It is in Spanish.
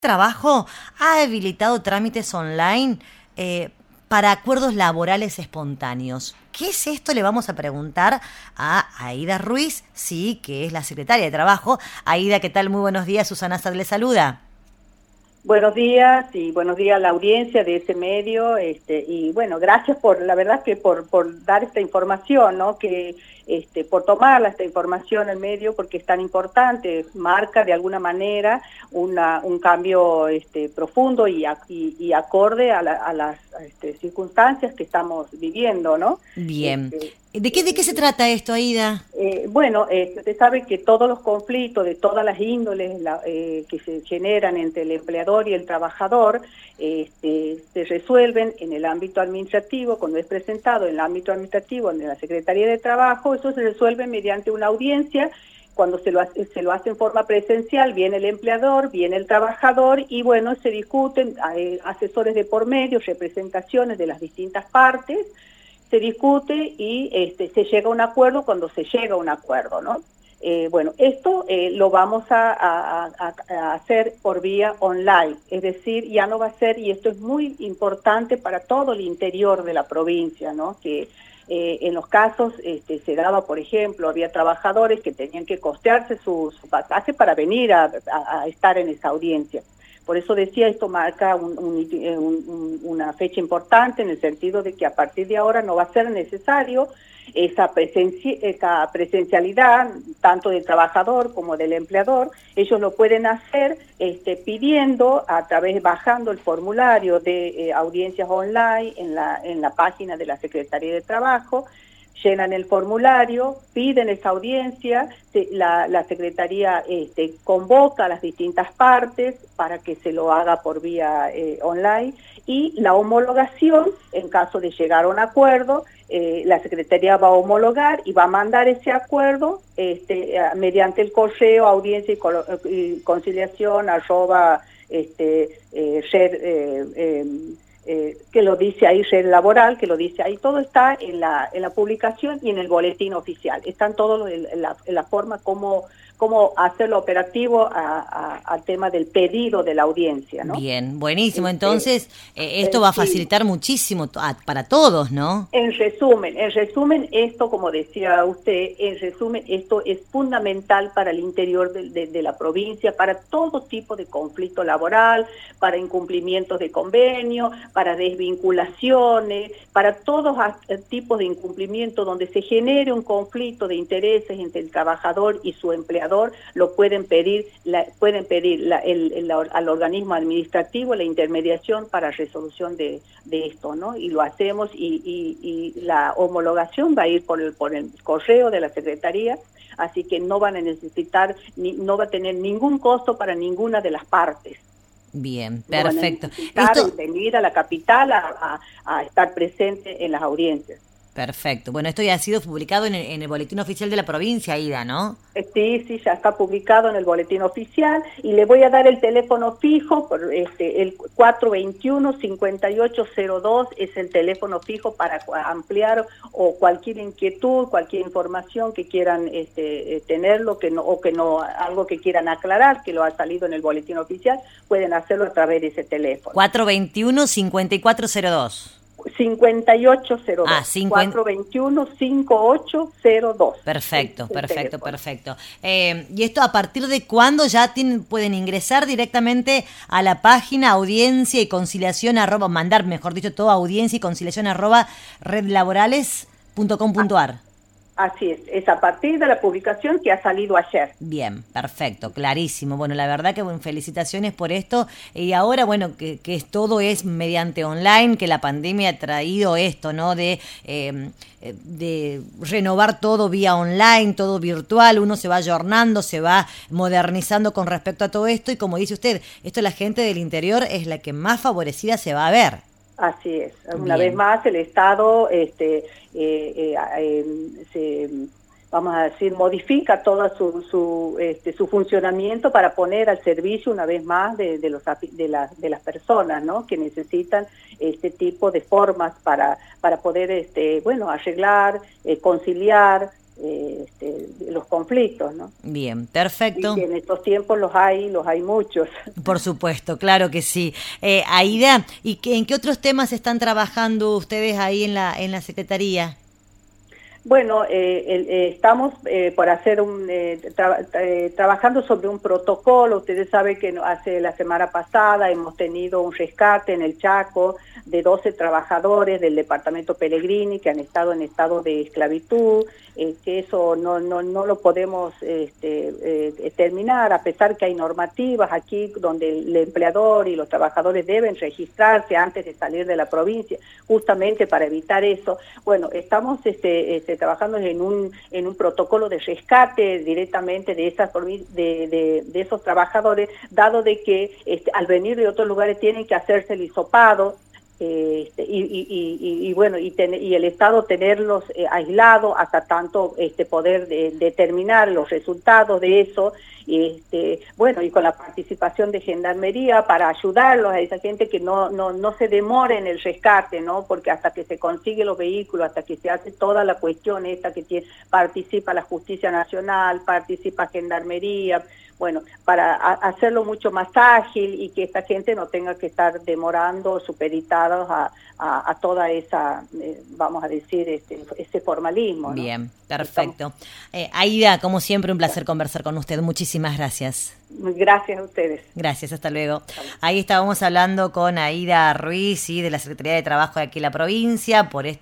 Trabajo ha habilitado trámites online para acuerdos laborales espontáneos. ¿Qué es esto? Le vamos a preguntar a Aida Ruiz, sí, que es la secretaria de Trabajo. Aida, ¿qué tal? Muy buenos días. Susana Sad le saluda. Buenos días y buenos días a la audiencia de ese medio, y bueno, gracias la verdad que por dar esta información, ¿no? Que por tomarla esta información en medio porque es tan importante, marca de alguna manera un cambio profundo y acorde a las circunstancias que estamos viviendo, ¿no? Bien. Este, ¿De qué se trata esto, Aida? Bueno, usted sabe que todos los conflictos de todas las índoles que se generan entre el empleador y el trabajador se resuelven en el ámbito administrativo, cuando es presentado en el ámbito administrativo, en la Secretaría de Trabajo, eso se resuelve mediante una audiencia. Cuando se lo hace en forma presencial, viene el empleador, viene el trabajador y bueno, se discuten, hay asesores de por medio, representaciones de las distintas partes, se discute y se llega a un acuerdo cuando se llega a un acuerdo, ¿no? Bueno, esto lo vamos a hacer por vía online, es decir, ya no va a ser, y esto es muy importante para todo el interior de la provincia, ¿no? Que en los casos se daba, por ejemplo, había trabajadores que tenían que costearse su pasaje para venir a estar en esa audiencia. Por eso decía, esto marca una fecha importante en el sentido de que a partir de ahora no va a ser necesario esa presencialidad, tanto del trabajador como del empleador. Ellos lo pueden hacer pidiendo, bajando el formulario de audiencias online en la página de la Secretaría de Trabajo, llenan el formulario, piden esa audiencia, la Secretaría convoca a las distintas partes para que se lo haga por vía online, y la homologación, en caso de llegar a un acuerdo, la Secretaría va a homologar y va a mandar ese acuerdo mediante el correo audiencia y conciliación que lo dice ahí, red laboral, que lo dice ahí, todo está en la publicación y en el boletín oficial. Están todos en la forma cómo hacerlo operativo al tema del pedido de la audiencia, ¿no? Bien, buenísimo. Entonces, esto va a Sí. facilitar muchísimo para todos, ¿no? En resumen, esto, como decía usted, en resumen, esto es fundamental para el interior de la provincia, para todo tipo de conflicto laboral, para incumplimientos de convenio, para desvinculaciones, para todos tipos de incumplimiento donde se genere un conflicto de intereses entre el trabajador y su empleador, lo pueden pedir, al organismo administrativo la intermediación para resolución de esto, ¿no? Y lo hacemos y la homologación va a ir por el correo de la Secretaría, así que no van a necesitar, no va a tener ningún costo para ninguna de las partes. Bien, No van a perfecto. necesitar venir a la capital a estar presente en las audiencias. Perfecto. Bueno, esto ya ha sido publicado en el boletín oficial de la provincia, Aida, ¿no? Sí, ya está publicado en el boletín oficial y le voy a dar el teléfono fijo, el 421-5802 es el teléfono fijo para ampliar o cualquier inquietud, cualquier información que quieran tenerlo, algo que quieran aclarar, que lo ha salido en el boletín oficial, pueden hacerlo a través de ese teléfono. 421-5402. 5802. Ah, 421-5802. Perfecto, perfecto, perfecto. ¿Y esto a partir de cuándo ya pueden ingresar directamente a la página audiencia y conciliación mandar, mejor dicho, todo audiencia y conciliación redlaborales.com.ar? Así es a partir de la publicación que ha salido ayer. Bien, perfecto, clarísimo. Bueno, la verdad que felicitaciones por esto. Y ahora, bueno, que todo es mediante online, que la pandemia ha traído esto, ¿no? De renovar todo vía online, todo virtual, uno se va ayornando, se va modernizando con respecto a todo esto. Y como dice usted, esto la gente del interior es la que más favorecida se va a ver. Así es. Una vez más, el Estado vamos a decir, modifica todo su funcionamiento para poner al servicio una vez más de las personas, ¿no? Que necesitan este tipo de formas para poder arreglar, conciliar los conflictos, ¿no? Bien, perfecto. Y en estos tiempos los hay muchos. Por supuesto, claro que sí. Aída, ¿y en qué otros temas están trabajando ustedes ahí en la Secretaría? Bueno, estamos por hacer trabajando sobre un protocolo. Ustedes saben que hace la semana pasada hemos tenido un rescate en el Chaco de 12 trabajadores del departamento Pellegrini que han estado en estado de esclavitud, que eso no lo podemos terminar, a pesar que hay normativas aquí donde el empleador y los trabajadores deben registrarse antes de salir de la provincia, justamente para evitar eso. Bueno, estamos trabajando en un protocolo de rescate directamente de esos trabajadores, dado de que al venir de otros lugares tienen que hacerse el hisopado, y el Estado tenerlos aislados hasta tanto poder determinar los resultados de eso, y con la participación de Gendarmería para ayudarlos a esa gente que no se demore en el rescate, ¿no? Porque hasta que se consigue los vehículos, hasta que se hace toda la cuestión esta participa la Justicia Nacional, participa Gendarmería, bueno, para hacerlo mucho más ágil y que esta gente no tenga que estar demorando, supeditados a toda esa, vamos a decir, ese formalismo, ¿no? Bien, perfecto. Aída, como siempre, un placer conversar con usted. Muchísimas gracias. Gracias a ustedes. Gracias, hasta luego. Ahí estábamos hablando con Aída Ruiz, de la Secretaría de Trabajo de aquí en la provincia, por esto.